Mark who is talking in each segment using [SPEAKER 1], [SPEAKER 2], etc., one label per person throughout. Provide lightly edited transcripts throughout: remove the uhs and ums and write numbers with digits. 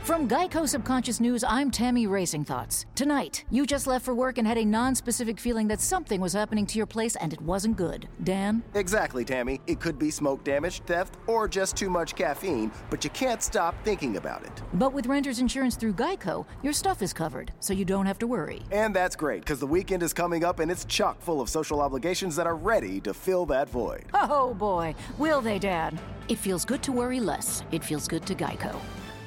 [SPEAKER 1] From Geico Subconscious News, I'm Tammy Racing Thoughts. Tonight, you just left for work and had a non-specific feeling that something was happening to your place and it wasn't good. Dan?
[SPEAKER 2] Exactly, Tammy. It could be smoke damage, theft, or just too much caffeine, but you can't stop thinking about it.
[SPEAKER 1] But with renter's insurance through Geico, your stuff is covered, so you don't have to worry.
[SPEAKER 2] And that's great, because the weekend is coming up and it's chock full of social obligations that are ready to fill that void.
[SPEAKER 1] Oh boy, will they, Dad? It feels good to worry less. It feels good to Geico.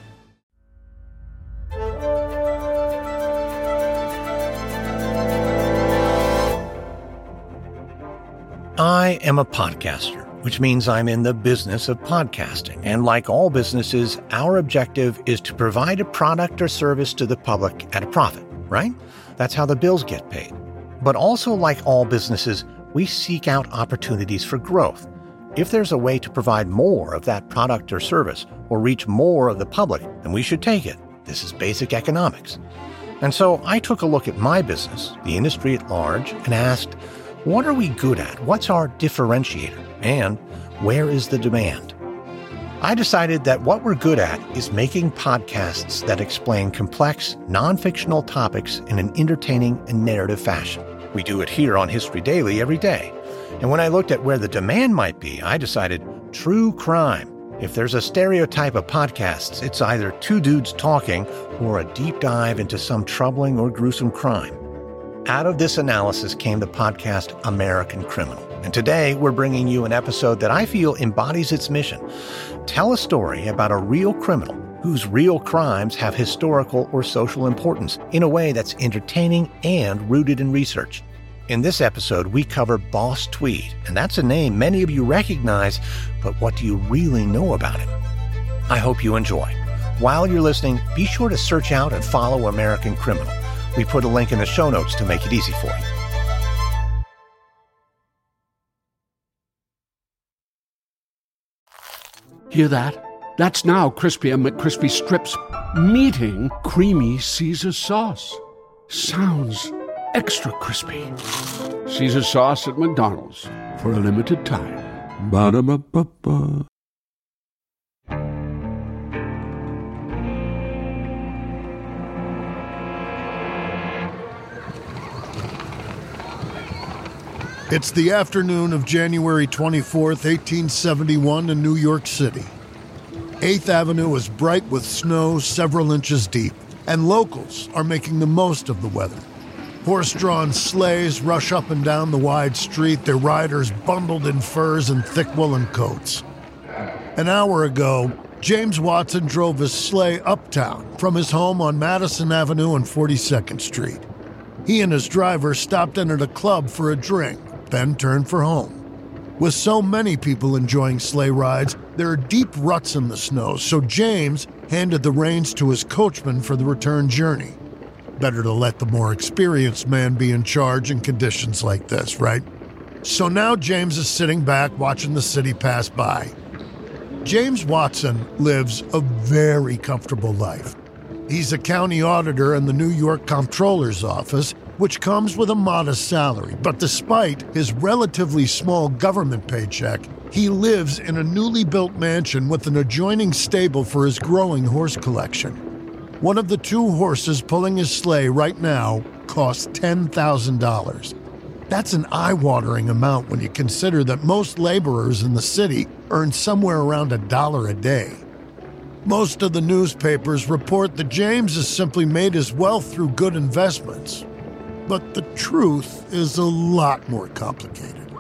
[SPEAKER 3] I am a podcaster, which means I'm in the business of podcasting. And like all businesses, our objective is to provide a product or service to the public at a profit, right? That's how the bills get paid. But also, like all businesses, we seek out opportunities for growth. If there's a way to provide more of that product or service or reach more of the public, then we should take it. This is basic economics. And so I took a look at my business, the industry at large, and asked, what are we good at? What's our differentiator? And where is the demand? I decided that what we're good at is making podcasts that explain complex, non-fictional topics in an entertaining and narrative fashion. We do it here on History Daily every day. And when I looked at where the demand might be, I decided true crime. If there's a stereotype of podcasts, it's either two dudes talking or a deep dive into some troubling or gruesome crime. Out of this analysis came the podcast American Criminal. And today we're bringing you an episode that I feel embodies its mission. Tell a story about a real criminal whose real crimes have historical or social importance in a way that's entertaining and rooted in research. In this episode, we cover Boss Tweed, and that's a name many of you recognize, but what do you really know about him? I hope you enjoy. While you're listening, be sure to search out and follow American Criminal. We put a link in the show notes to make it easy for you.
[SPEAKER 4] Hear that? That's now Crispy and McCrispy strips meeting creamy Caesar sauce. Sounds extra crispy. Caesar sauce at McDonald's for a limited time. Ba-da-ba-ba-ba.
[SPEAKER 5] It's the afternoon of January 24th, 1871 in New York City. 8th Avenue is bright with snow several inches deep, and locals are making the most of the weather. Horse-drawn sleighs rush up and down the wide street, their riders bundled in furs and thick woolen coats. An hour ago, James Watson drove his sleigh uptown from his home on Madison Avenue and 42nd Street. He and his driver stopped in at a club for a drink, then turned for home. With so many people enjoying sleigh rides, there are deep ruts in the snow, so James handed the reins to his coachman for the return journey. Better to let the more experienced man be in charge in conditions like this, right? So now James is sitting back watching the city pass by. James Watson lives a very comfortable life. He's a county auditor in the New York Comptroller's office, which comes with a modest salary. But despite his relatively small government paycheck, he lives in a newly built mansion with an adjoining stable for his growing horse collection. One of the two horses pulling his sleigh right now costs $10,000. That's an eye-watering amount when you consider that most laborers in the city earn somewhere around $1 a day. Most of the newspapers report that James has simply made his wealth through good investments. But the truth is a lot more complicated.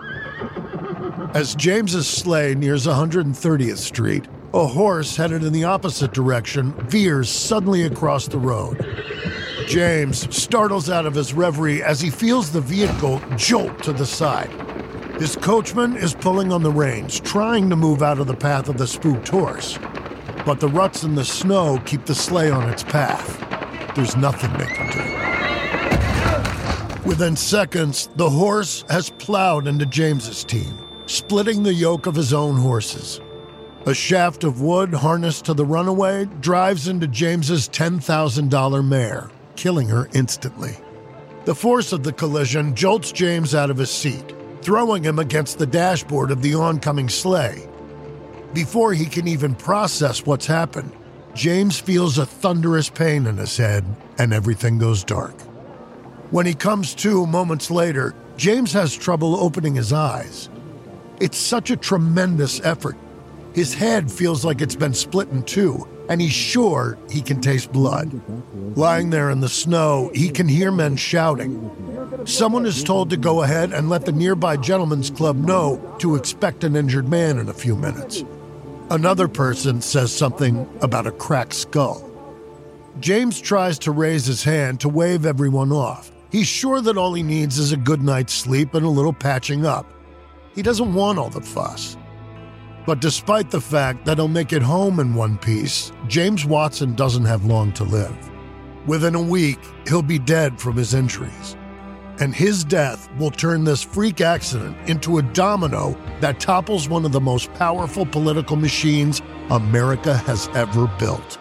[SPEAKER 5] As James's sleigh nears 130th Street, a horse headed in the opposite direction veers suddenly across the road. James startles out of his reverie as he feels the vehicle jolt to the side. His coachman is pulling on the reins, trying to move out of the path of the spooked horse. But the ruts in the snow keep the sleigh on its path. There's nothing they can do. Within seconds, the horse has plowed into James's team, splitting the yoke of his own horses. A shaft of wood harnessed to the runaway drives into James's $10,000 mare, killing her instantly. The force of the collision jolts James out of his seat, throwing him against the dashboard of the oncoming sleigh. Before he can even process what's happened, James feels a thunderous pain in his head, and everything goes dark. When he comes to moments later, James has trouble opening his eyes. It's such a tremendous effort. His head feels like it's been split in two, and he's sure he can taste blood. Lying there in the snow, he can hear men shouting. Someone is told to go ahead and let the nearby gentleman's club know to expect an injured man in a few minutes. Another person says something about a cracked skull. James tries to raise his hand to wave everyone off. He's sure that all he needs is a good night's sleep and a little patching up. He doesn't want all the fuss. But despite the fact that he'll make it home in one piece, James Watson doesn't have long to live. Within a week, he'll be dead from his injuries. And his death will turn this freak accident into a domino that topples one of the most powerful political machines America has ever built.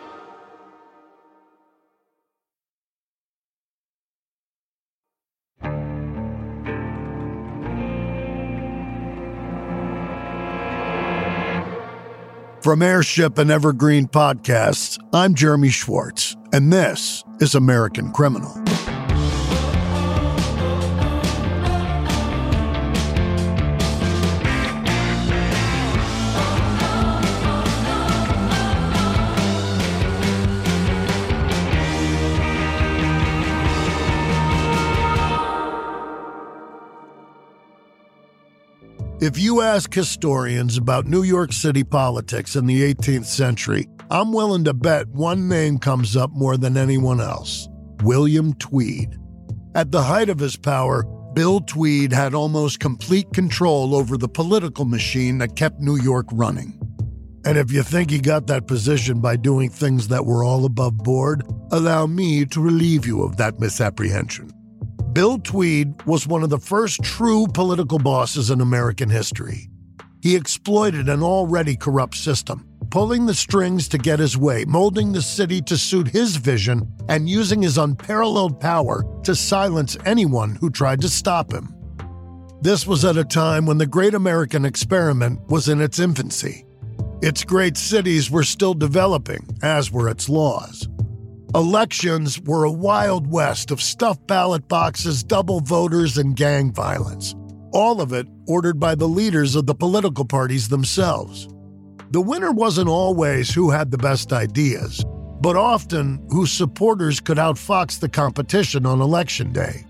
[SPEAKER 5] From Airship and Evergreen Podcasts, I'm Jeremy Schwartz, and this is American Criminal. If you ask historians about New York City politics in the 18th century, I'm willing to bet one name comes up more than anyone else: William Tweed. At the height of his power, Bill Tweed had almost complete control over the political machine that kept New York running. And if you think he got that position by doing things that were all above board, allow me to relieve you of that misapprehension. Bill Tweed was one of the first true political bosses in American history. He exploited an already corrupt system, pulling the strings to get his way, molding the city to suit his vision, and using his unparalleled power to silence anyone who tried to stop him. This was at a time when the Great American Experiment was in its infancy. Its great cities were still developing, as were its laws. Elections were a wild west of stuffed ballot boxes, double voters, and gang violence. All of it ordered by the leaders of the political parties themselves. The winner wasn't always who had the best ideas, but often whose supporters could outfox the competition on Election Day.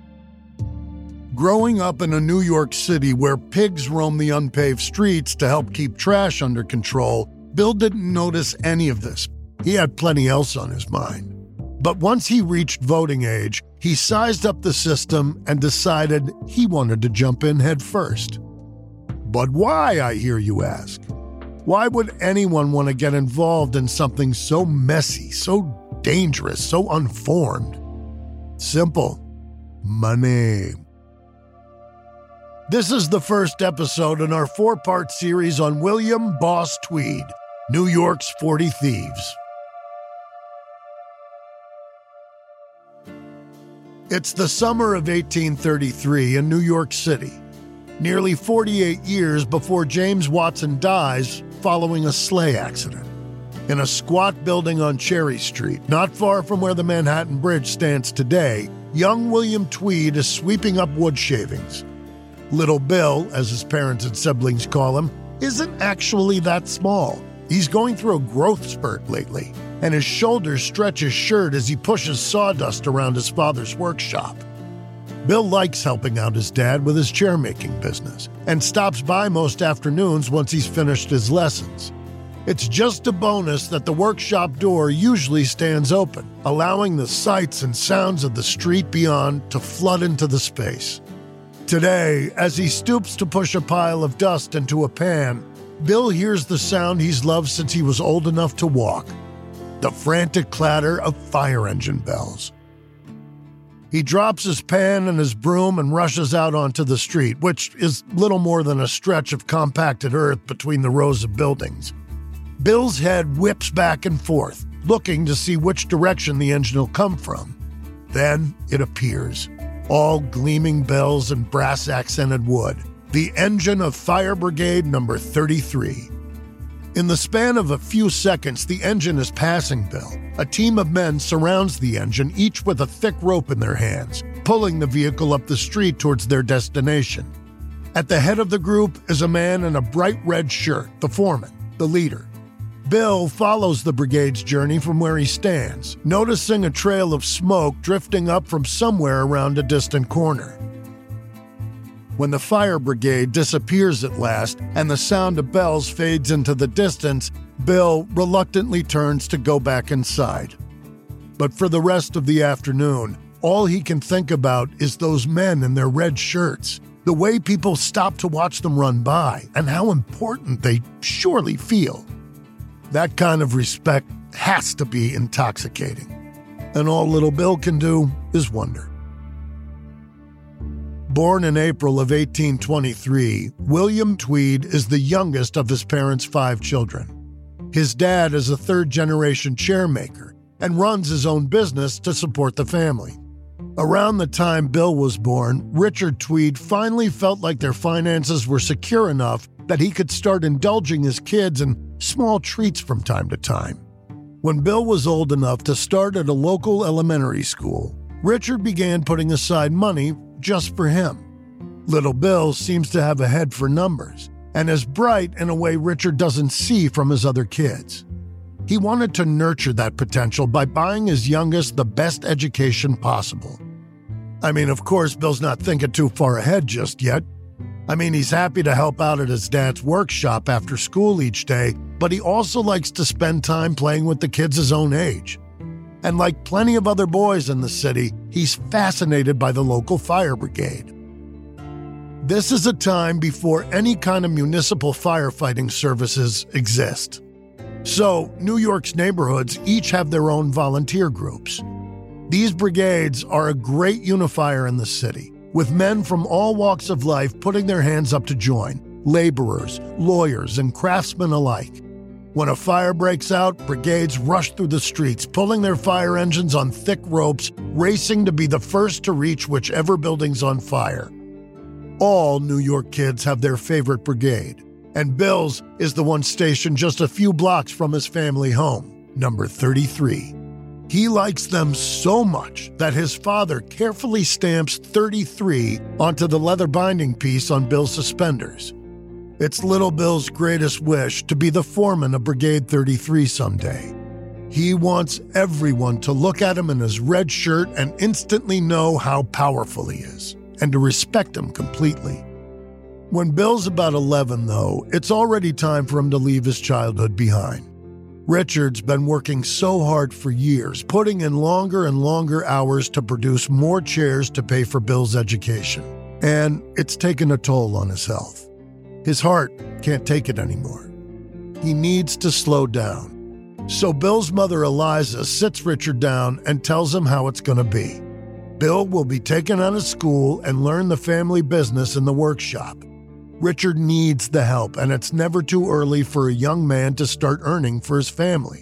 [SPEAKER 5] Growing up in a New York City where pigs roam the unpaved streets to help keep trash under control, Bill didn't notice any of this. He had plenty else on his mind. But once he reached voting age, he sized up the system and decided he wanted to jump in head first. But why, I hear you ask? Why would anyone want to get involved in something so messy, so dangerous, so unformed? Simple. Money. This is the first episode in our 4-part series on William Boss Tweed, New York's 40 Thieves. It's the summer of 1833 in New York City, nearly 48 years before James Watson dies following a sleigh accident. In a squat building on Cherry Street, not far from where the Manhattan Bridge stands today, young William Tweed is sweeping up wood shavings. Little Bill, as his parents and siblings call him, isn't actually that small. He's going through a growth spurt lately, and his shoulders stretch his shirt as he pushes sawdust around his father's workshop. Bill likes helping out his dad with his chair-making business and stops by most afternoons once he's finished his lessons. It's just a bonus that the workshop door usually stands open, allowing the sights and sounds of the street beyond to flood into the space. Today, as he stoops to push a pile of dust into a pan, Bill hears the sound he's loved since he was old enough to walk: the frantic clatter of fire engine bells. He drops his pan and his broom and rushes out onto the street, which is little more than a stretch of compacted earth between the rows of buildings. Bill's head whips back and forth, looking to see which direction the engine will come from. Then it appears, all gleaming bells and brass-accented wood, the engine of Fire Brigade number 33. In the span of a few seconds, the engine is passing Bill. A team of men surrounds the engine, each with a thick rope in their hands, pulling the vehicle up the street towards their destination. At the head of the group is a man in a bright red shirt, the foreman, the leader. Bill follows the brigade's journey from where he stands, noticing a trail of smoke drifting up from somewhere around a distant corner. When the fire brigade disappears at last and the sound of bells fades into the distance, Bill reluctantly turns to go back inside. But for the rest of the afternoon, all he can think about is those men in their red shirts, the way people stop to watch them run by, and how important they surely feel. That kind of respect has to be intoxicating, and all little Bill can do is wonder. Born in April of 1823, William Tweed is the youngest of his parents' 5 children. His dad is a third-generation chairmaker and runs his own business to support the family. Around the time Bill was born, Richard Tweed finally felt like their finances were secure enough that he could start indulging his kids in small treats from time to time. When Bill was old enough to start at a local elementary school, Richard began putting aside money just for him. Little Bill seems to have a head for numbers and is bright in a way Richard doesn't see from his other kids. He wanted to nurture that potential by buying his youngest the best education possible. I mean, of course, Bill's not thinking too far ahead just yet. He's happy to help out at his dad's workshop after school each day, but he also likes to spend time playing with the kids his own age. And like plenty of other boys in the city, he's fascinated by the local fire brigade. This is a time before any kind of municipal firefighting services exist. So, New York's neighborhoods each have their own volunteer groups. These brigades are a great unifier in the city, with men from all walks of life putting their hands up to join, laborers, lawyers, and craftsmen alike. When a fire breaks out, brigades rush through the streets, pulling their fire engines on thick ropes, racing to be the first to reach whichever building's on fire. All New York kids have their favorite brigade, and Bill's is the one stationed just a few blocks from his family home, number 33. He likes them so much that his father carefully stamps 33 onto the leather binding piece on Bill's suspenders. It's little Bill's greatest wish to be the foreman of Brigade 33 someday. He wants everyone to look at him in his red shirt and instantly know how powerful he is, and to respect him completely. When Bill's about 11, though, it's already time for him to leave his childhood behind. Richard's been working so hard for years, putting in longer and longer hours to produce more chairs to pay for Bill's education. And it's taken a toll on his health. His heart can't take it anymore. He needs to slow down. So Bill's mother, Eliza, sits Richard down and tells him how it's going to be. Bill will be taken out of school and learn the family business in the workshop. Richard needs the help, and it's never too early for a young man to start earning for his family.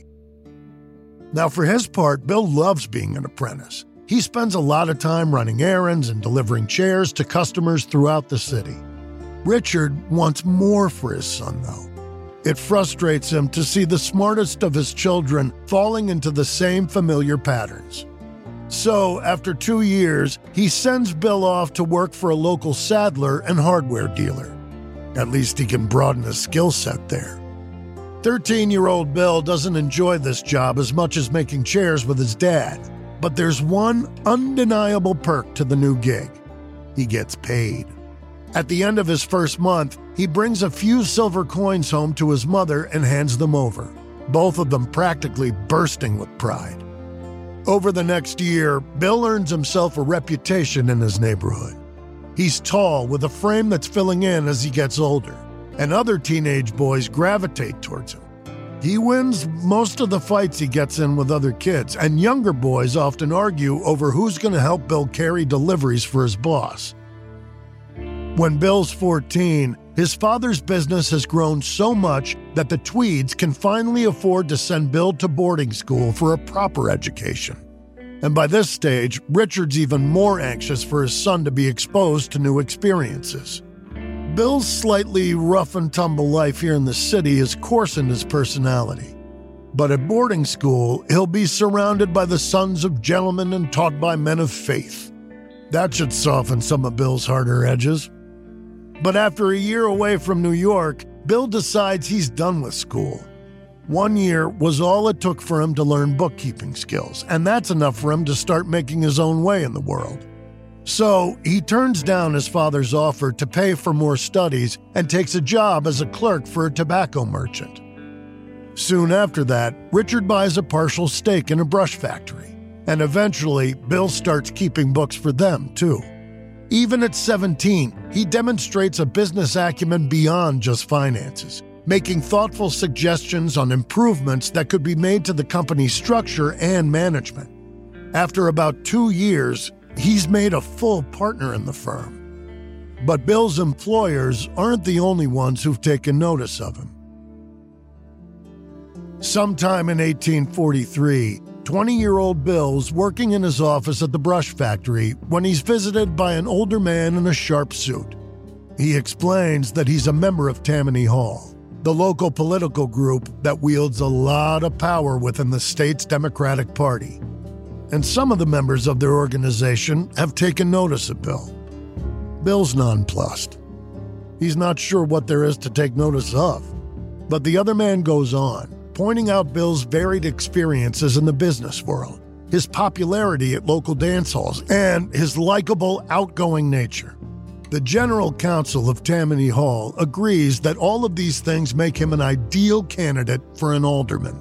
[SPEAKER 5] Now, for his part, Bill loves being an apprentice. He spends a lot of time running errands and delivering chairs to customers throughout the city. Richard wants more for his son, though. It frustrates him to see the smartest of his children falling into the same familiar patterns. So, after 2 years, he sends Bill off to work for a local saddler and hardware dealer. At least he can broaden his skill set there. 13-year-old Bill doesn't enjoy this job as much as making chairs with his dad, but there's one undeniable perk to the new gig. He gets paid. At the end of his first month, he brings a few silver coins home to his mother and hands them over, both of them practically bursting with pride. Over the next year, Bill earns himself a reputation in his neighborhood. He's tall with a frame that's filling in as he gets older, and other teenage boys gravitate towards him. He wins most of the fights he gets in with other kids, and younger boys often argue over who's going to help Bill carry deliveries for his boss. When Bill's 14, his father's business has grown so much that the Tweeds can finally afford to send Bill to boarding school for a proper education. And by this stage, Richard's even more anxious for his son to be exposed to new experiences. Bill's slightly rough-and-tumble life here in the city has coarsened his personality. But at boarding school, he'll be surrounded by the sons of gentlemen and taught by men of faith. That should soften some of Bill's harder edges. But after a year away from New York, Bill decides he's done with school. 1 year was all it took for him to learn bookkeeping skills, and that's enough for him to start making his own way in the world. So he turns down his father's offer to pay for more studies and takes a job as a clerk for a tobacco merchant. Soon after that, Richard buys a partial stake in a brush factory, and eventually Bill starts keeping books for them too. Even at 17, he demonstrates a business acumen beyond just finances, making thoughtful suggestions on improvements that could be made to the company's structure and management. After about 2 years, he's made a full partner in the firm. But Bill's employers aren't the only ones who've taken notice of him. Sometime in 1843, 20-year-old Bill's working in his office at the brush factory when he's visited by an older man in a sharp suit. He explains that he's a member of Tammany Hall, the local political group that wields a lot of power within the state's Democratic Party. And some of the members of their organization have taken notice of Bill. Bill's nonplussed. He's not sure what there is to take notice of. But the other man goes on, pointing out Bill's varied experiences in the business world, his popularity at local dance halls, and his likable, outgoing nature. The general counsel of Tammany Hall agrees that all of these things make him an ideal candidate for an alderman.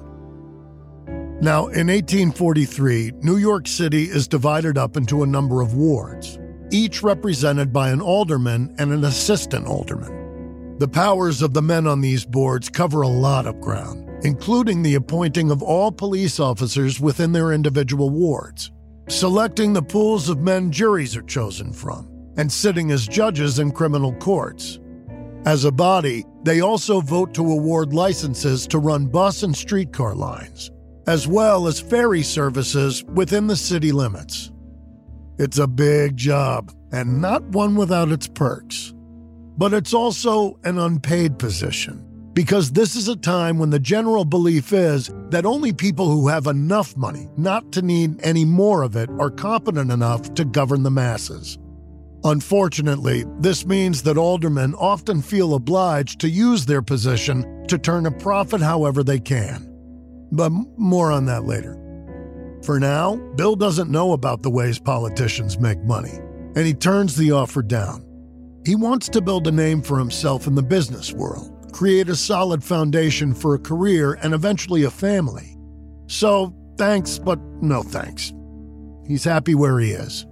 [SPEAKER 5] Now, in 1843, New York City is divided up into a number of wards, each represented by an alderman and an assistant alderman. The powers of the men on these boards cover a lot of ground, including the appointing of all police officers within their individual wards, selecting the pools of men juries are chosen from, and sitting as judges in criminal courts. As a body, they also vote to award licenses to run bus and streetcar lines, as well as ferry services within the city limits. It's a big job, and not one without its perks. But it's also an unpaid position, because this is a time when the general belief is that only people who have enough money not to need any more of it are competent enough to govern the masses. Unfortunately, this means that aldermen often feel obliged to use their position to turn a profit however they can. But more on that later. For now, Bill doesn't know about the ways politicians make money, and he turns the offer down. He wants to build a name for himself in the business world, create a solid foundation for a career and eventually a family. So, thanks, but no thanks. He's happy where he is.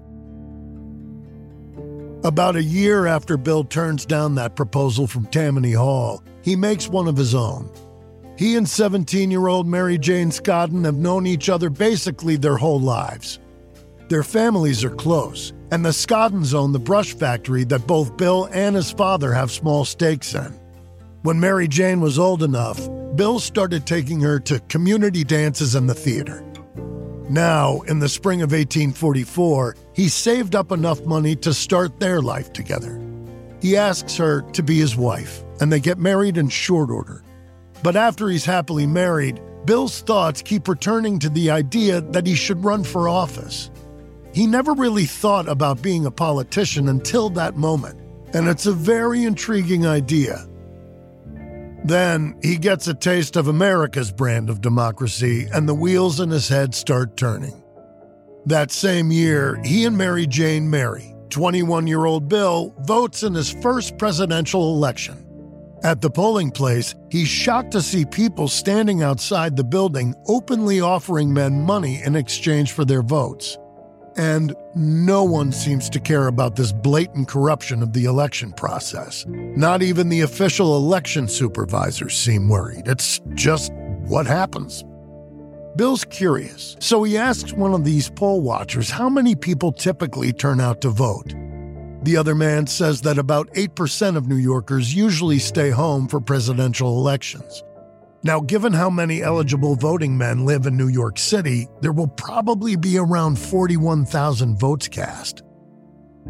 [SPEAKER 5] About a year after Bill turns down that proposal from Tammany Hall, he makes one of his own. He and 17-year-old Mary Jane Scotton have known each other basically their whole lives. Their families are close, and the Scottons own the brush factory that both Bill and his father have small stakes in. When Mary Jane was old enough, Bill started taking her to community dances and the theater. Now, in the spring of 1844, he saved up enough money to start their life together. He asks her to be his wife, and they get married in short order. But after he's happily married, Bill's thoughts keep returning to the idea that he should run for office. He never really thought about being a politician until that moment, and it's a very intriguing idea. Then he gets a taste of America's brand of democracy, and the wheels in his head start turning. That same year, he and Mary Jane marry. 21-year-old Bill votes in his first presidential election. At the polling place, he's shocked to see people standing outside the building openly offering men money in exchange for their votes. And no one seems to care about this blatant corruption of the election process. Not even the official election supervisors seem worried. It's just what happens. Bill's curious, so he asks one of these poll watchers how many people typically turn out to vote. The other man says that about 8% of New Yorkers usually stay home for presidential elections. Now, given how many eligible voting men live in New York City, there will probably be around 41,000 votes cast.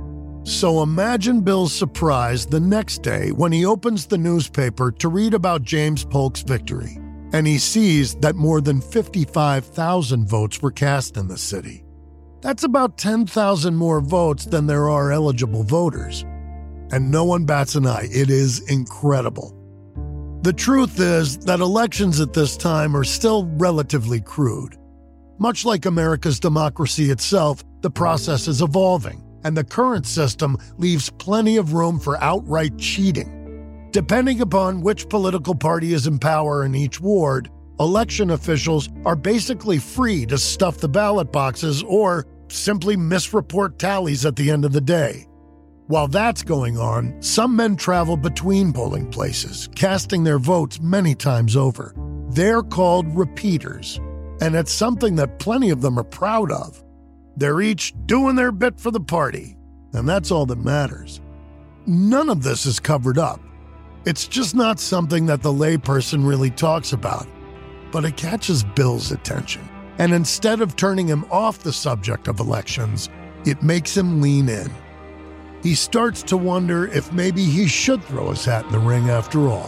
[SPEAKER 5] So imagine Bill's surprise the next day when he opens the newspaper to read about James Polk's victory, and he sees that more than 55,000 votes were cast in the city. That's about 10,000 more votes than there are eligible voters. And no one bats an eye. It is incredible. The truth is that elections at this time are still relatively crude. Much like America's democracy itself, the process is evolving, and the current system leaves plenty of room for outright cheating. Depending upon which political party is in power in each ward, election officials are basically free to stuff the ballot boxes or simply misreport tallies at the end of the day. While that's going on, some men travel between polling places, casting their votes many times over. They're called repeaters, and it's something that plenty of them are proud of. They're each doing their bit for the party, and that's all that matters. None of this is covered up. It's just not something that the layperson really talks about, but it catches Bill's attention. And instead of turning him off the subject of elections, it makes him lean in. He starts to wonder if maybe he should throw his hat in the ring after all.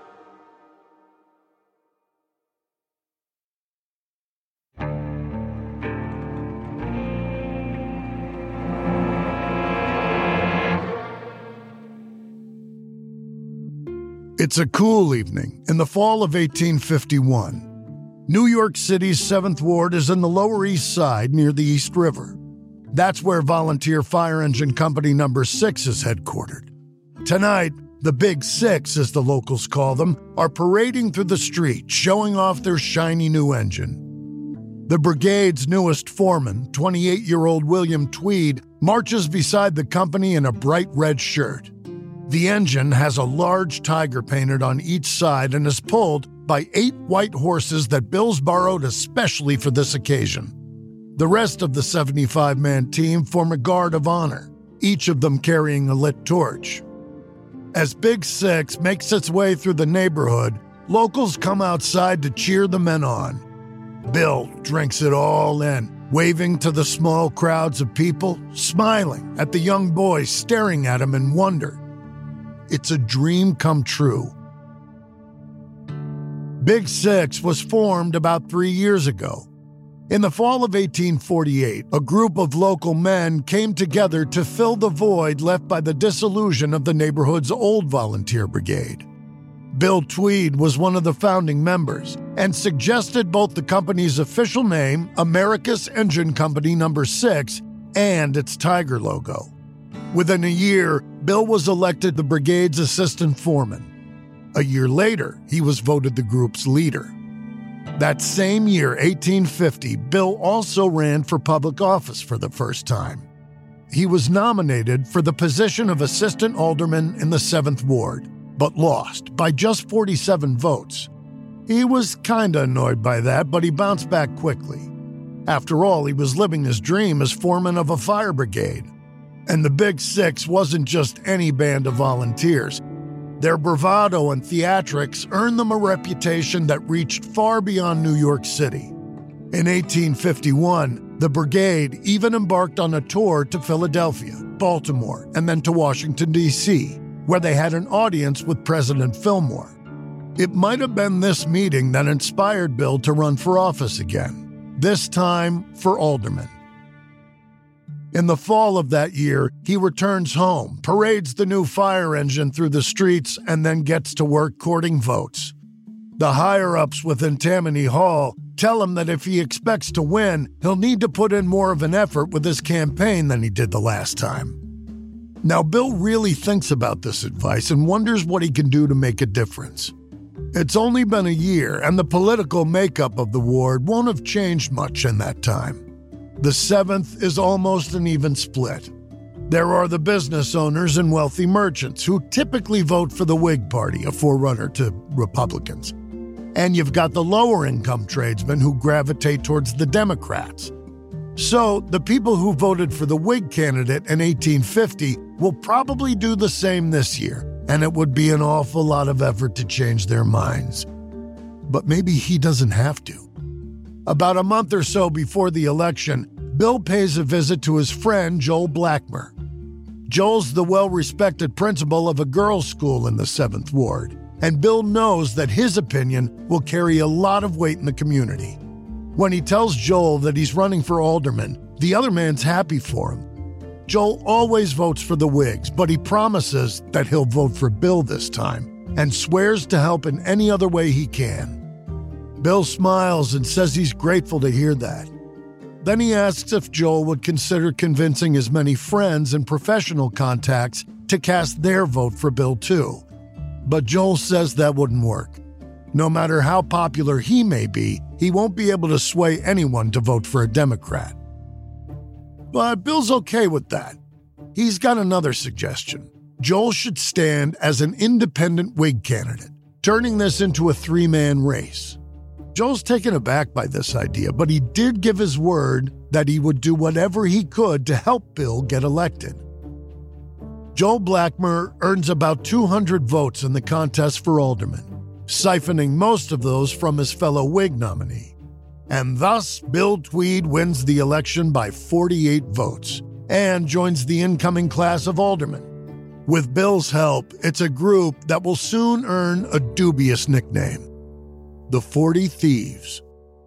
[SPEAKER 5] It's a cool evening in the fall of 1851. New York City's 7th Ward is in the Lower East Side near the East River. That's where Volunteer Fire Engine Company No. 6 is headquartered. Tonight, the Big Six, as the locals call them, are parading through the street, showing off their shiny new engine. The brigade's newest foreman, 28-year-old William Tweed, marches beside the company in a bright red shirt. The engine has a large tiger painted on each side and is pulled by 8 white horses that Bill's borrowed especially for this occasion. The rest of the 75-man team form a guard of honor, each of them carrying a lit torch. As Big Six makes its way through the neighborhood, locals come outside to cheer the men on. Bill drinks it all in, waving to the small crowds of people, smiling at the young boys staring at him in wonder. It's a dream come true. Big Six was formed about 3 years ago. In the fall of 1848, a group of local men came together to fill the void left by the dissolution of the neighborhood's old volunteer brigade. Bill Tweed was one of the founding members and suggested both the company's official name, America's Engine Company No. 6, and its tiger logo. Within a year, Bill was elected the brigade's assistant foreman. A year later, he was voted the group's leader. That same year, 1850, Bill also ran for public office for the first time. He was nominated for the position of assistant alderman in the 7th Ward, but lost by just 47 votes. He was kinda annoyed by that, but he bounced back quickly. After all, he was living his dream as foreman of a fire brigade. And the Big Six wasn't just any band of volunteers. Their bravado and theatrics earned them a reputation that reached far beyond New York City. In 1851, the brigade even embarked on a tour to Philadelphia, Baltimore, and then to Washington, D.C., where they had an audience with President Fillmore. It might have been this meeting that inspired Bill to run for office again, this time for alderman. In the fall of that year, he returns home, parades the new fire engine through the streets, and then gets to work courting votes. The higher-ups within Tammany Hall tell him that if he expects to win, he'll need to put in more of an effort with his campaign than he did the last time. Now, Bill really thinks about this advice and wonders what he can do to make a difference. It's only been a year, and the political makeup of the ward won't have changed much in that time. The 7th is almost an even split. There are the business owners and wealthy merchants who typically vote for the Whig Party, a forerunner to Republicans. And you've got the lower-income tradesmen who gravitate towards the Democrats. So the people who voted for the Whig candidate in 1850 will probably do the same this year, and it would be an awful lot of effort to change their minds. But maybe he doesn't have to. About a month or so before the election, Bill pays a visit to his friend Joel Blackmer. Joel's the well-respected principal of a girls' school in the 7th Ward, and Bill knows that his opinion will carry a lot of weight in the community. When he tells Joel that he's running for alderman, the other man's happy for him. Joel always votes for the Whigs, but he promises that he'll vote for Bill this time and swears to help in any other way he can. Bill smiles and says he's grateful to hear that. Then he asks if Joel would consider convincing his many friends and professional contacts to cast their vote for Bill too. But Joel says that wouldn't work. No matter how popular he may be, he won't be able to sway anyone to vote for a Democrat. But Bill's okay with that. He's got another suggestion. Joel should stand as an independent Whig candidate, turning this into a 3-man race. Joel's taken aback by this idea, but he did give his word that he would do whatever he could to help Bill get elected. Joel Blackmer earns about 200 votes in the contest for alderman, siphoning most of those from his fellow Whig nominee. And thus, Bill Tweed wins the election by 48 votes and joins the incoming class of aldermen. With Bill's help, it's a group that will soon earn a dubious nickname: the 40 Thieves.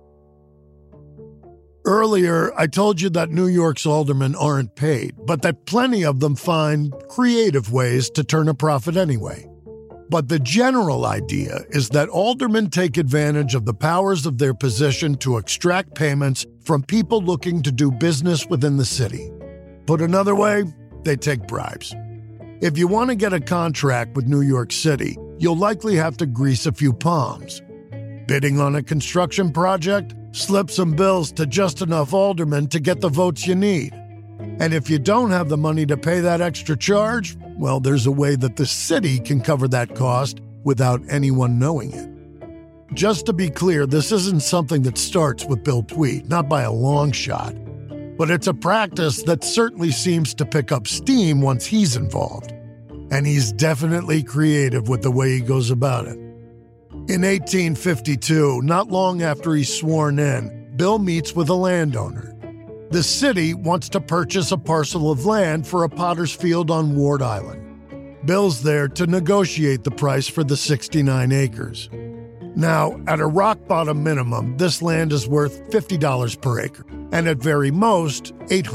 [SPEAKER 5] Earlier, I told you that New York's aldermen aren't paid, but that plenty of them find creative ways to turn a profit anyway. But the general idea is that aldermen take advantage of the powers of their position to extract payments from people looking to do business within the city. Put another way, they take bribes. If you want to get a contract with New York City, you'll likely have to grease a few palms. Bidding on a construction project? Slip some bills to just enough aldermen to get the votes you need. And if you don't have the money to pay that extra charge, well, there's a way that the city can cover that cost without anyone knowing it. Just to be clear, this isn't something that starts with Bill Tweed, not by a long shot. But it's a practice that certainly seems to pick up steam once he's involved. And he's definitely creative with the way he goes about it. In 1852, not long after he's sworn in, Bill meets with a landowner. The city wants to purchase a parcel of land for a potter's field on Ward Island. Bill's there to negotiate the price for the 69 acres. Now, at a rock-bottom minimum, this land is worth $50 per acre, and at very most,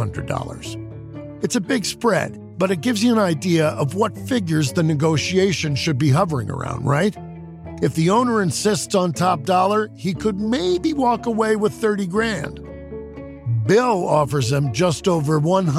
[SPEAKER 5] $800. It's a big spread, but it gives you an idea of what figures the negotiation should be hovering around, right? If the owner insists on top dollar, he could maybe walk away with $30,000. Bill offers him just over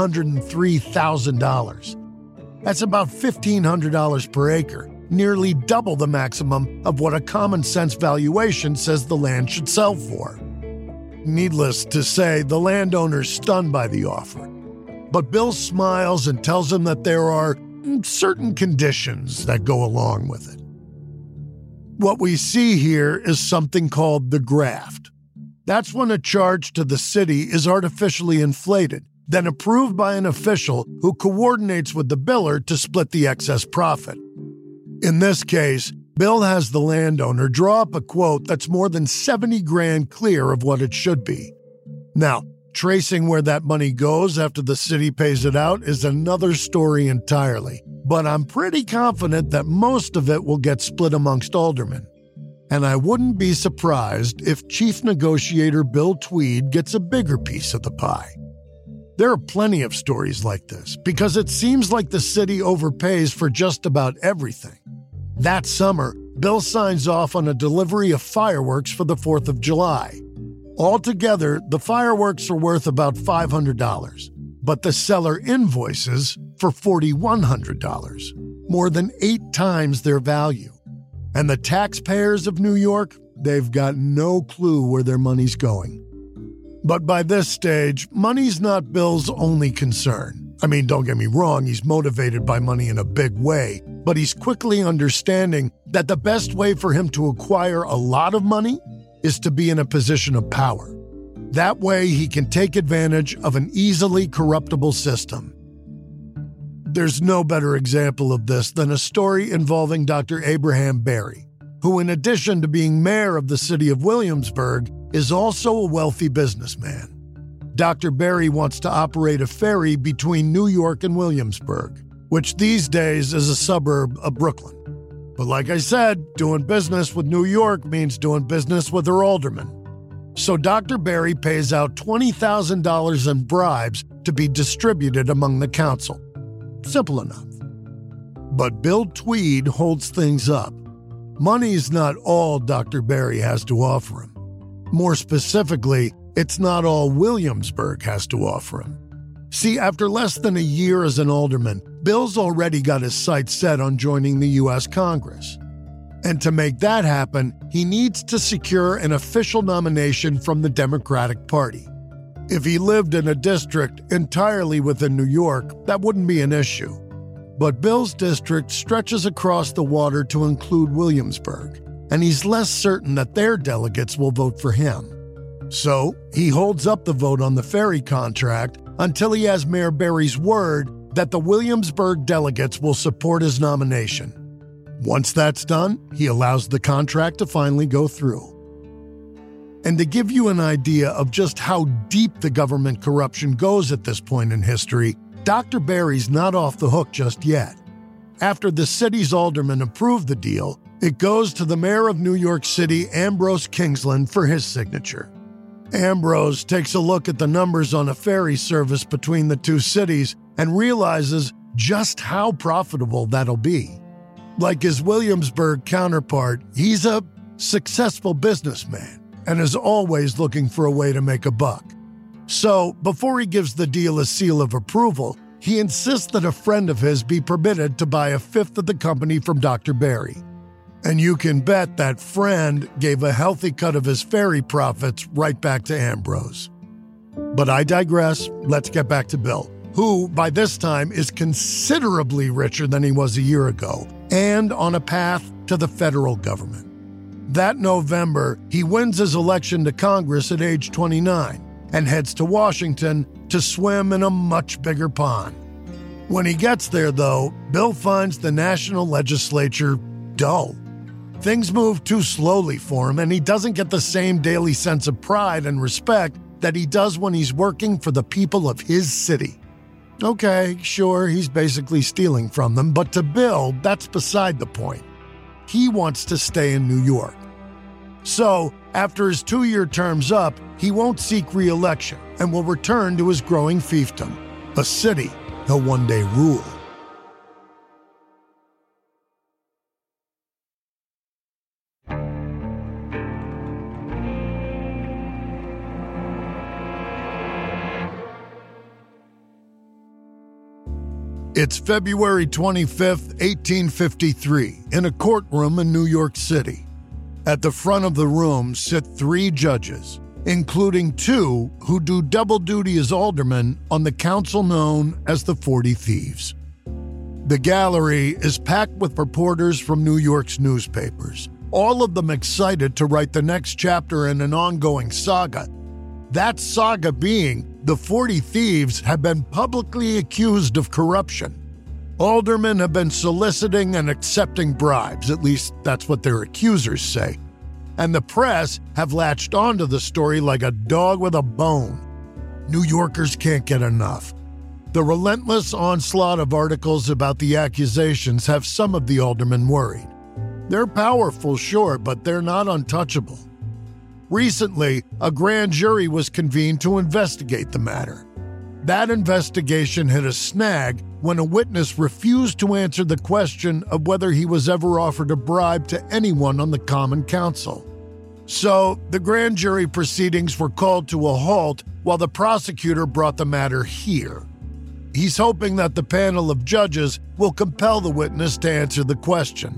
[SPEAKER 5] $103,000. That's about $1,500 per acre, nearly double the maximum of what a common-sense valuation says the land should sell for. Needless to say, the landowner's stunned by the offer. But Bill smiles and tells him that there are certain conditions that go along with it. What we see here is something called the graft. That's when a charge to the city is artificially inflated, then approved by an official who coordinates with the biller to split the excess profit. In this case, Bill has the landowner draw up a quote that's more than $70,000 clear of what it should be. Now, tracing where that money goes after the city pays it out is another story entirely, but I'm pretty confident that most of it will get split amongst aldermen. And I wouldn't be surprised if Chief Negotiator Bill Tweed gets a bigger piece of the pie. There are plenty of stories like this, because it seems like the city overpays for just about everything. That summer, Bill signs off on a delivery of fireworks for the 4th of July. Altogether, the fireworks are worth about $500, but the seller invoices for $4,100, more than 8 times their value. And the taxpayers of New York, they've got no clue where their money's going. But by this stage, money's not Bill's only concern. I mean, don't get me wrong, he's motivated by money in a big way, but he's quickly understanding that the best way for him to acquire a lot of money is to be in a position of power. That way, he can take advantage of an easily corruptible system. There's no better example of this than a story involving Dr. Abraham Berry, who, in addition to being mayor of the city of Williamsburg, is also a wealthy businessman. Dr. Berry wants to operate a ferry between New York and Williamsburg, which these days is a suburb of Brooklyn. But like I said, doing business with New York means doing business with her aldermen. So Dr. Berry pays out $20,000 in bribes to be distributed among the council. Simple enough. But Bill Tweed holds things up. Money's not all Dr. Berry has to offer him. More specifically, it's not all Williamsburg has to offer him. See, after less than a year as an alderman, Bill's already got his sights set on joining the U.S. Congress. And to make that happen, he needs to secure an official nomination from the Democratic Party. If he lived in a district entirely within New York, that wouldn't be an issue. But Bill's district stretches across the water to include Williamsburg, and he's less certain that their delegates will vote for him. So he holds up the vote on the ferry contract until he has Mayor Berry's word that the Williamsburg delegates will support his nomination. Once that's done, he allows the contract to finally go through. And to give you an idea of just how deep the government corruption goes at this point in history, Dr. Berry's not off the hook just yet. After the city's aldermen approve the deal, it goes to the mayor of New York City, Ambrose Kingsland, for his signature. Ambrose takes a look at the numbers on a ferry service between the two cities and realizes just how profitable that'll be. Like his Williamsburg counterpart, he's a successful businessman and is always looking for a way to make a buck. So, before he gives the deal a seal of approval, he insists that a friend of his be permitted to buy a fifth of the company from Dr. Berry. And you can bet that friend gave a healthy cut of his ferry profits right back to Ambrose. But I digress. Let's get back to Bill, who, by this time, is considerably richer than he was a year ago, and on a path to the federal government. That November, he wins his election to Congress at age 29 and heads to Washington to swim in a much bigger pond. When he gets there, though, Bill finds the national legislature dull. Things move too slowly for him, and he doesn't get the same daily sense of pride and respect that he does when he's working for the people of his city. Okay, sure, he's basically stealing from them, but to Bill, that's beside the point. He wants to stay in New York. So, after his 2-year term's up, he won't seek re-election and will return to his growing fiefdom, a city he'll one day rule. It's February 25th, 1853, in a courtroom in New York City. At the front of the room sit 3 judges, including 2 who do double duty as aldermen on the council known as the 40 Thieves. The gallery is packed with reporters from New York's newspapers, all of them excited to write the next chapter in an ongoing saga. That saga being the 40 Thieves have been publicly accused of corruption. Aldermen have been soliciting and accepting bribes, at least that's what their accusers say. And the press have latched onto the story like a dog with a bone. New Yorkers can't get enough. The relentless onslaught of articles about the accusations have some of the aldermen worried. They're powerful, sure, but they're not untouchable. Recently, a grand jury was convened to investigate the matter. That investigation hit a snag when a witness refused to answer the question of whether he was ever offered a bribe to anyone on the Common Council. So, the grand jury proceedings were called to a halt while the prosecutor brought the matter here. He's hoping that the panel of judges will compel the witness to answer the question.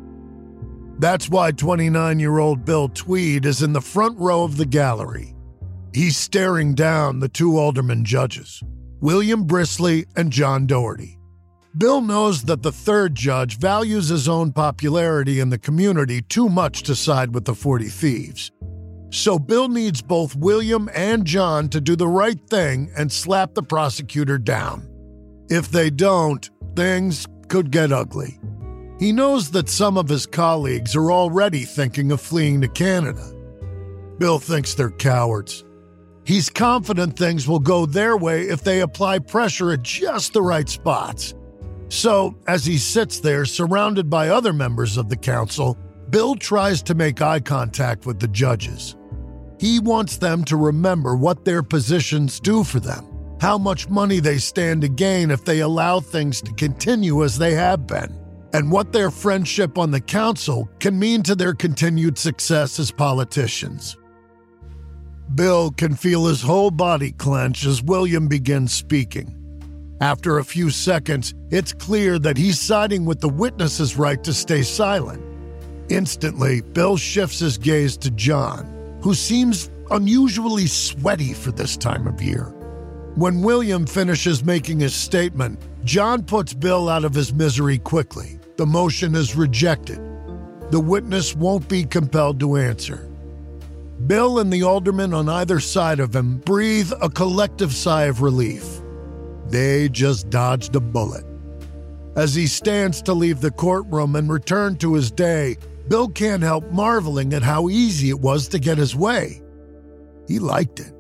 [SPEAKER 5] That's why 29-year-old Bill Tweed is in the front row of the gallery. He's staring down the 2 alderman judges, William Brisley and John Doherty. Bill knows that the 3rd judge values his own popularity in the community too much to side with the 40 Thieves. So Bill needs both William and John to do the right thing and slap the prosecutor down. If they don't, things could get ugly. He knows that some of his colleagues are already thinking of fleeing to Canada. Bill thinks they're cowards. He's confident things will go their way if they apply pressure at just the right spots. So, as he sits there surrounded by other members of the council, Bill tries to make eye contact with the judges. He wants them to remember what their positions do for them, how much money they stand to gain if they allow things to continue as they have been, and what their friendship on the council can mean to their continued success as politicians. Bill can feel his whole body clench as William begins speaking. After a few seconds, it's clear that he's siding with the witness's right to stay silent. Instantly, Bill shifts his gaze to John, who seems unusually sweaty for this time of year. When William finishes making his statement, John puts Bill out of his misery quickly. The motion is rejected. The witness won't be compelled to answer. Bill and the aldermen on either side of him breathe a collective sigh of relief. They just dodged a bullet. As he stands to leave the courtroom and return to his day, Bill can't help marveling at how easy it was to get his way. He liked it.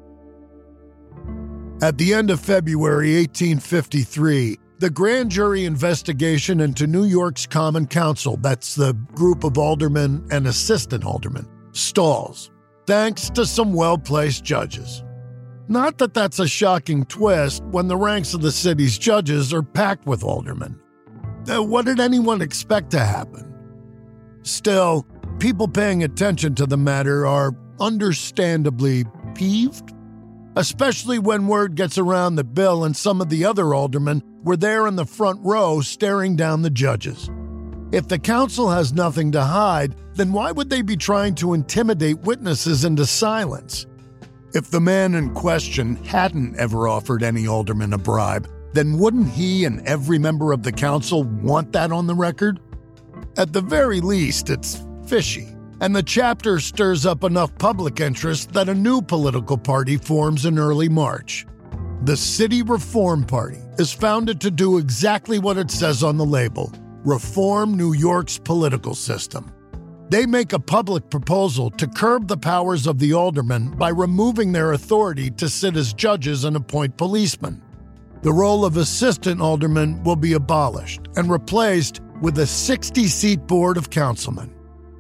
[SPEAKER 5] At the end of February 1853, the grand jury investigation into New York's Common Council, that's the group of aldermen and assistant aldermen, stalls, thanks to some well-placed judges. Not that that's a shocking twist when the ranks of the city's judges are packed with aldermen. What did anyone expect to happen? Still, people paying attention to the matter are understandably peeved, especially when word gets around that Bill and some of the other aldermen were there in the front row staring down the judges. If the council has nothing to hide, then why would they be trying to intimidate witnesses into silence? If the man in question hadn't ever offered any alderman a bribe, then wouldn't he and every member of the council want that on the record? At the very least, it's fishy, and the chapter stirs up enough public interest that a new political party forms in early March. The City Reform Party is founded to do exactly what it says on the label: reform New York's political system. They make a public proposal to curb the powers of the aldermen by removing their authority to sit as judges and appoint policemen. The role of assistant aldermen will be abolished and replaced with a 60-seat board of councilmen.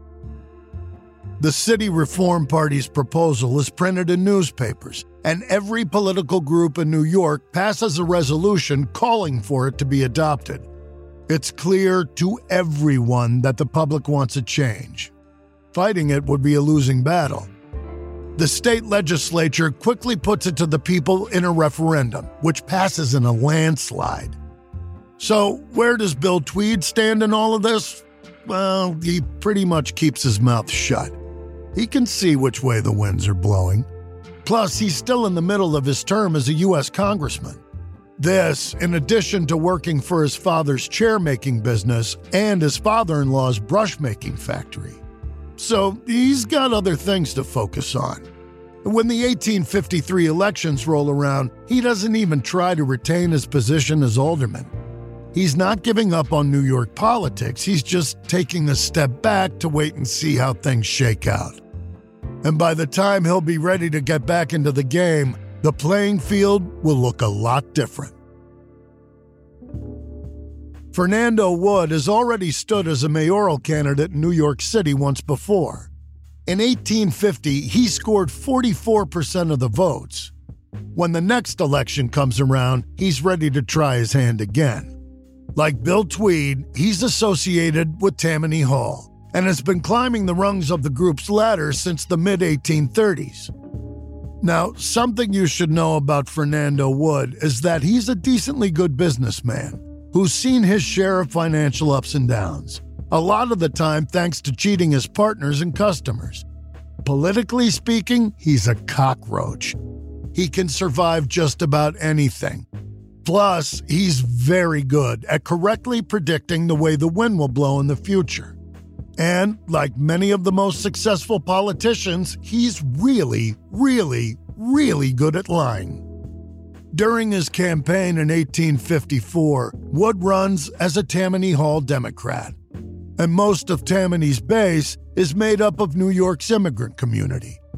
[SPEAKER 5] The City Reform Party's proposal is printed in newspapers, and every political group in New York passes a resolution calling for it to be adopted. It's clear to everyone that the public wants a change. Fighting it would be a losing battle. The state legislature quickly puts it to the people in a referendum, which passes in a landslide. So, where does Bill Tweed stand in all of this? Well, he pretty much keeps his mouth shut. He can see which way the winds are blowing. Plus, he's still in the middle of his term as a U.S. congressman. This, in addition to working for his father's chair-making business and his father-in-law's brush-making factory. So, he's got other things to focus on. When the 1853 elections roll around, he doesn't even try to retain his position as alderman. He's not giving up on New York politics, he's just taking a step back to wait and see how things shake out. And by the time he'll be ready to get back into the game, the playing field will look a lot different. Fernando Wood has already stood as a mayoral candidate in New York City once before. In 1850, he scored 44% of the votes. When the next election comes around, he's ready to try his hand again. Like Bill Tweed, he's associated with Tammany Hall and has been climbing the rungs of the group's ladder since the mid-1830s. Now, something you should know about Fernando Wood is that he's a decently good businessman who's seen his share of financial ups and downs, a lot of the time thanks to cheating his partners and customers. Politically speaking, he's a cockroach. He can survive just about anything. Plus, he's very good at correctly predicting the way the wind will blow in the future. And, like many of the most successful politicians, he's really, really, really good at lying. During his campaign in 1854, Wood runs as a Tammany Hall Democrat. And most of Tammany's base is made up of New York's immigrant community,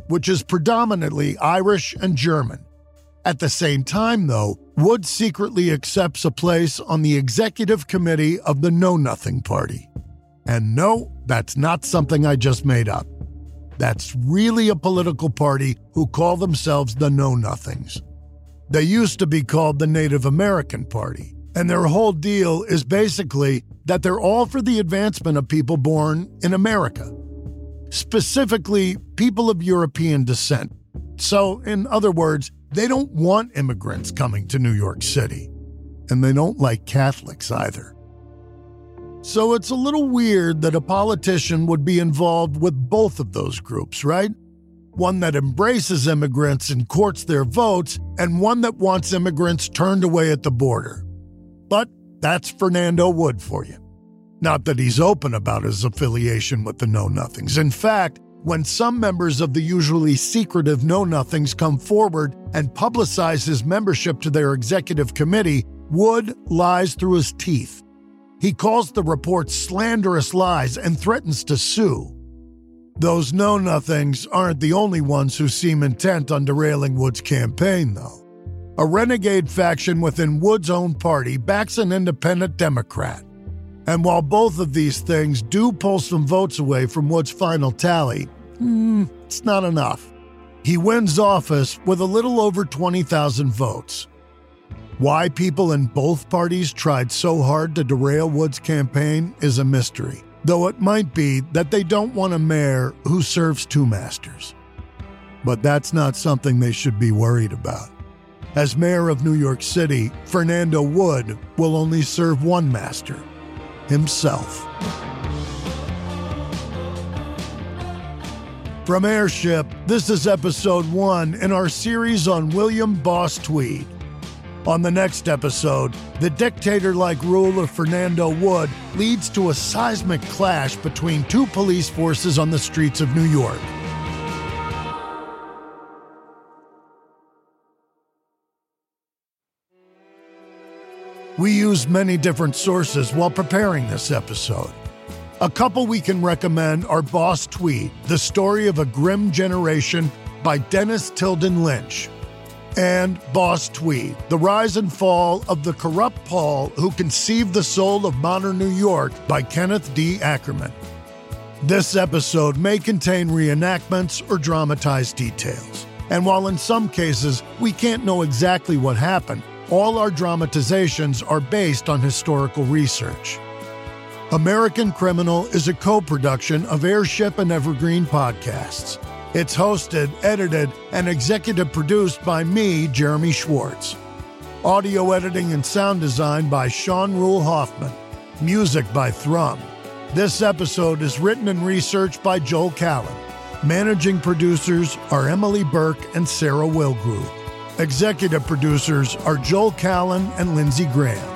[SPEAKER 5] which is predominantly Irish and German. At the same time, though, Wood secretly accepts a place on the executive committee of the Know Nothing Party. And no, that's not something I just made up. That's really a political party who call themselves the Know Nothings. They used to be called the Native American Party, and their whole deal is basically that they're all for the advancement of people born in America, specifically people of European descent. So, in other words, they don't want immigrants coming to New York City, and they don't like Catholics either. So it's a little weird that a politician would be involved with both of those groups, right? One that embraces immigrants and courts their votes, and one that wants immigrants turned away at the border. But that's Fernando Wood for you. Not that he's open about his affiliation with the Know Nothings. In fact, when some members of the usually secretive Know Nothings come forward and publicize his membership to their executive committee, Wood lies through his teeth. He calls the reports slanderous lies and threatens to sue. Those Know Nothings aren't the only ones who seem intent on derailing Wood's campaign, though. A renegade faction within Wood's own party backs an independent Democrat. And while both of these things do pull some votes away from Wood's final tally, it's not enough. He wins office with a little over 20,000 votes. Why people in both parties tried so hard to derail Wood's campaign is a mystery, though it might be that they don't want a mayor who serves two masters. But that's not something they should be worried about. As mayor of New York City, Fernando Wood will only serve one master: himself. From Airship, this is episode 1 in our series on William Boss Tweed. On the next episode, the dictator-like rule of Fernando Wood leads to a seismic clash between two police forces on the streets of New York. We used many different sources while preparing this episode. A couple we can recommend are Boss Tweed, The Story of a Grim Generation by Dennis Tilden Lynch, and Boss Tweed, The Rise and Fall of the Corrupt Paul Who Conceived the Soul of Modern New York by Kenneth D. Ackerman. This episode may contain reenactments or dramatized details, and while in some cases we can't know exactly what happened, all our dramatizations are based on historical research. American Criminal is a co-production of Airship and Evergreen Podcasts. It's hosted, edited, and executive produced by me, Jeremy Schwartz. Audio editing and sound design by Sean Rule Hoffman. Music by Thrum. This episode is written and researched by Joel Callan. Managing producers are Emily Burke and Sarah Wilgrove. Executive producers are Joel Callan and Lindsey Graham.